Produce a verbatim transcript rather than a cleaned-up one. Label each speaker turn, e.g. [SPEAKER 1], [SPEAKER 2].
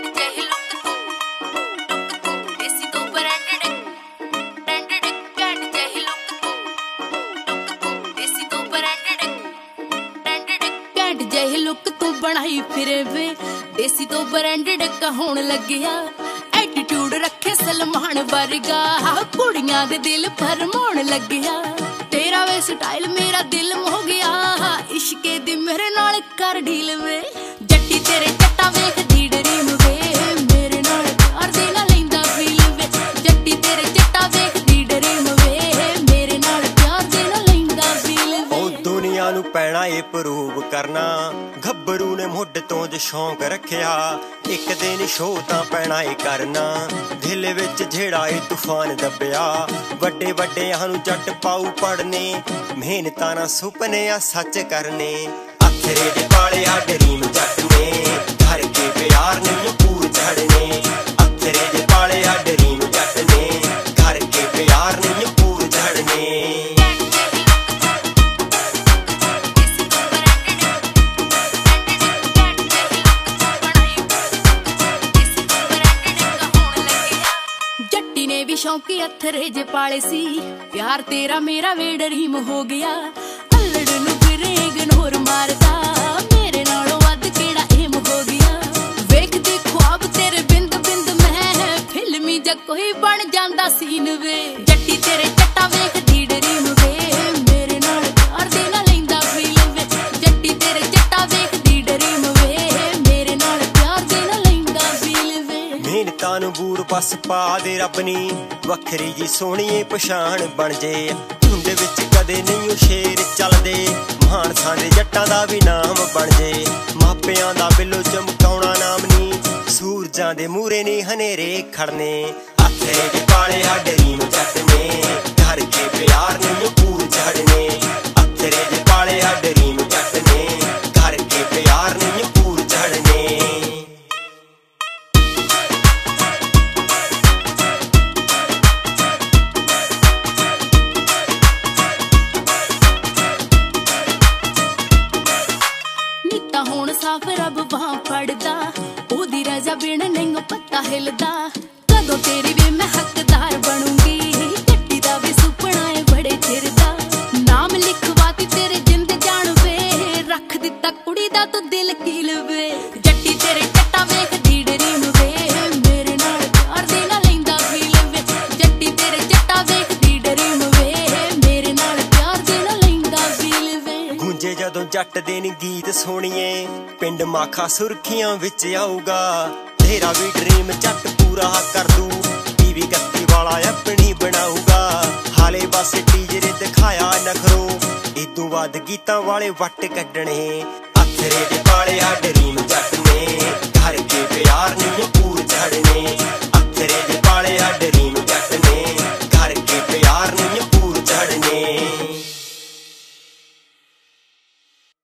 [SPEAKER 1] ਜਿਹੀ ਲੁੱਕ ਤੂੰ ਬਣਾਈ ਫਿਰੇ ਵੇ ਦੇਸੀ ਤੋਂ ਬ੍ਰਾਂਡਡ ਕਹਾਉਣ ਲੱਗਿਆ ਐਟੀਟਿਊਡ ਰੱਖੇ ਸਲਮਾਨ ਵਰਗਾ ਕੁੜੀਆਂ ਦੇ ਦਿਲ ਫਰਮਾਉਣ ਲੱਗਿਆ ਤੇਰਾ ਵੇ ਸਟਾਈਲ ਮੇਰਾ ਦਿਲ ਮੋਹ ਗਿਆ ਇਸ਼ਕੇ ਦੀ ਮੇਰੇ ਨਾਲ ਕਰ ਢੀਲ ਵੇ ਜੱਟੀ ਤੇਰੇ ਜੱਟਾ ਵੇਖਦੀ ਡਰੀਮ ਵੇ ਮੇਰੇ ਨਾਲ ਪਿਆਰ ਦੇ ਨਾਲ ਲੈਂਦਾ ਫੀਲ ਵੇ ਜੱਟੀ ਤੇਰੇ ਜੱਟਾ ਵੇਖਦੀ ਡਰੀਮ ਵੇ ਮੇਰੇ ਨਾਲ ਪਿਆਰ ਦੇ ਨਾਲ ਲੈਂਦਾ ਫੀਲ ਵੇ
[SPEAKER 2] ਉਹ ਦੁਨੀਆ ਨੂੰ ਪੈਣਾ ਏ ਪ੍ਰੂਵ ਕਰਨਾ ਗੱਭਰੂ ਨੇ ਮੁੱਢ ਤੋਂ ਜੇ ਸ਼ੌਂਕ ਰੱਖਿਆ ਇੱਕ ਦਿਨ ਸ਼ੋਅ ਤਾਂ ਪੈਣਾ ਏ ਕਰਨਾ ਦਿਲ ਵਿੱਚ ਜਿਹੜਾ ਏ ਤੂਫਾਨ ਦੱਬਿਆ ਵੱਡੇ ਵੱਡਿਆਂ ਨੂੰ ਜੱਟ ਪਾਉ ਪੜਨੇ ਮਿਹਨਤਾਂ ਨਾਲ ਸੁਪਨੇ ਆ ਸੱਚ ਕਰਨੇ ਅਥਰੇ ਦੇ ਪਾਲੇ ਆ ਡਰੀਮ ਜੱਟ ਨੇ ਘਰ ਕੇ ਪਿਆਰ ਨਹੀਂ ਪੂਰ ਚੜਨੇ ਅਥਰੇ ਦੇ ਪਾਲੇ ਆ ਡਰੀਮ ਜੱਟ ਨੇ ਘਰ ਕੇ ਪਿਆਰ ਨਹੀਂ ਪੂਰ ਚੜਨੇ
[SPEAKER 1] ਸ਼ੌਂਕੀ ਅਥਰੇ ਜੇ ਪਾਲੇ ਸੀ ਪਿਆਰ ਤੇਰਾ ਮੇਰਾ ਵੇ ਡਰੀਮ ਹੋ ਗਿਆ ਅਲੜ ਨੂੰ ਫਿਰੇ ਇਗਨੋਰ ਮਾਰਦਾ ਮੇਰੇ ਨਾਲੋਂ ਵੱਧ ਕਿਹੜਾ ਏਮ ਹੋ ਗਿਆ ਵੇਖਦੀ ख्वाब ਤੇਰੇ ਬਿੰਦ ਬਿੰਦ ਮੈਂ ਫਿਲਮੀ ਜਾਂ ਕੋਈ ਬਣ ਜਾਂਦਾ ਸੀਨ ਵੇ ਜੱਟੀ ਤੇਰੇ ਜੱਟਾ ਵੇਖਦੀ ਡਰੀਮ ਵੇ ਮੇਰੇ ਨਾਲ ਪਿਆਰ ਦੇ ਨਾਲ ਲੈਂਦਾ ਫੀਲ ਵੇ ਜੱਟੀ ਤੇਰੇ ਜੱਟਾ ਵੇਖਦੀ ਡਰੀਮ ਵੇ ਮੇਰੇ ਨਾਲ ਪਿਆਰ ਦੇ ਨਾਲ ਲੈਂਦਾ ਫੀਲ ਵੇ
[SPEAKER 2] ਮਿਹਨਤਾਂ ਨੂੰ ਬੂਰ ਬਸ ਪਾ ਦੇ ਰੱਬ ਨੀ ਵੱਖਰੀ ਜੀ ਸੋਹਣੀਏ ਪਛਾਣ ਬਣ ਜੇ ਝੁੰਡ ਵਿੱਚ ਕਦੇ ਨਹੀਂ ਉਹ ਸ਼ੇਰ ਚੱਲਦੇ ਮਾਨਸਾਂ ਦੇ ਜੱਟਾਂ ਦਾ ਵੀ ਨਾਮ ਬਣ ਜੇ ਮਾਪਿਆਂ ਦਾ ਬਿੱਲੋ ਚਮਕਾਉਣਾ ਨਾਮ ਨੀ ਸੂਰਜਾਂ ਦੇ ਮੂਰੇ ਨੀ ਹਨੇਰੇ ਖੜਨੇ ਅਥਰੇ ਦੇ ਪਾਲੇ ਆ ਡਰੀਮ ਜੱਟ ਨੇ ਘਰ ਕੇ ਪਿਆਰ ਨਹੀਂ ਪੂਰ ਚੜਨੇ ਅਥਰੇ ਦੇ ਪਾਲੇ ਆ ਡਰੀਮ ਜੱਟ ਨੇ ਘਰ ਕੇ ਪਿਆਰ ਨਹੀਂ ਪੂਰ ਚੜਨੇ
[SPEAKER 1] ਹੁਣ ਸਾਫ ਰੱਬ ਬਾਹ ਫੜਦਾ ਉਹਦੀ ਰਜ਼ਾ ਬਿਨ ਨਹੀਂ ਪੱਤਾ ਹਿਲਦਾ ਕਦੋਂ ਤੇਰੀ ਵੇ ਮੈਂ ਹੱਕਦਾਰ ਬਣੂੰਗੀ ਜੱਟੀ ਦਾ ਵੀ ਸੁਪਨਾ ਏ ਬੜੇ ਚਿਰ ਦਾ ਨਾਮ ਲਿਖਵਾਤੀ ਤੇਰੇ ਜਿੰਦ ਜਾਣ ਵੇ ਰੱਖ ਦਿੱਤਾ ਕੁੜੀ ਦਾ ਤੂੰ ਦਿਲ ਕੀਲ ਵੇ ਜੱਟੀ ਤੇਰੇ ਜੱਟਾ ਵੇਖਦੀ ਡਰੀਮ ਵੇ ਮੇਰੇ ਨਾਲ ਪਿਆਰ ਦੇ ਨਾਲ ਲੈਂਦਾ ਫੀਲ ਵੇ ਜੱਟੀ ਤੇਰੇ ਜੱਟਾ ਵੇਖਦੀ ਡਰੀਮ ਵੇ ਮੇਰੇ ਨਾਲ ਪਿਆਰ ਦੇ ਨਾਲ ਲੈਂਦਾ ਫੀਲ ਵੇ
[SPEAKER 2] ਗੂੰਜੇ ਜਦੋਂ ਜੱਟ ਦੇ ਨੀ ਗੀਤ ਸੁਣੀਏ ਪਿੰਡ ਮਾਖਾ ਸੁਰਖੀਆਂ ਵਿੱਚ ਆਊਗਾ ਤੇਰਾ ਵੀ ਡਰੀਮ ਜੱਟ ਪੂਰਾ ਕਰ ਦੂ ਟੀਵੀ ਗੱਤੀ ਵਾਲਾ ਆਪਣੀ ਬਣਾਊਗਾ ਹਾਲੇ ਬਸ ਟੀਜਰੇ ਦਿਖਾਇਆ ਨਖਰੋ ਇਦੋਂ ਬਾਅਦ ਗੀਤਾਂ ਵਾਲੇ ਵੱਟ ਕੱਢਣੇ ਅਥਰੇ ਦੇ ਪਾਲੇ ਆ ਡਰੀਮ ਜੱਟ ਨੇ ਘਰ ਕੇ ਪਿਆਰ ਨਹੀਂ ਪੂਰ ਚੜਨੇ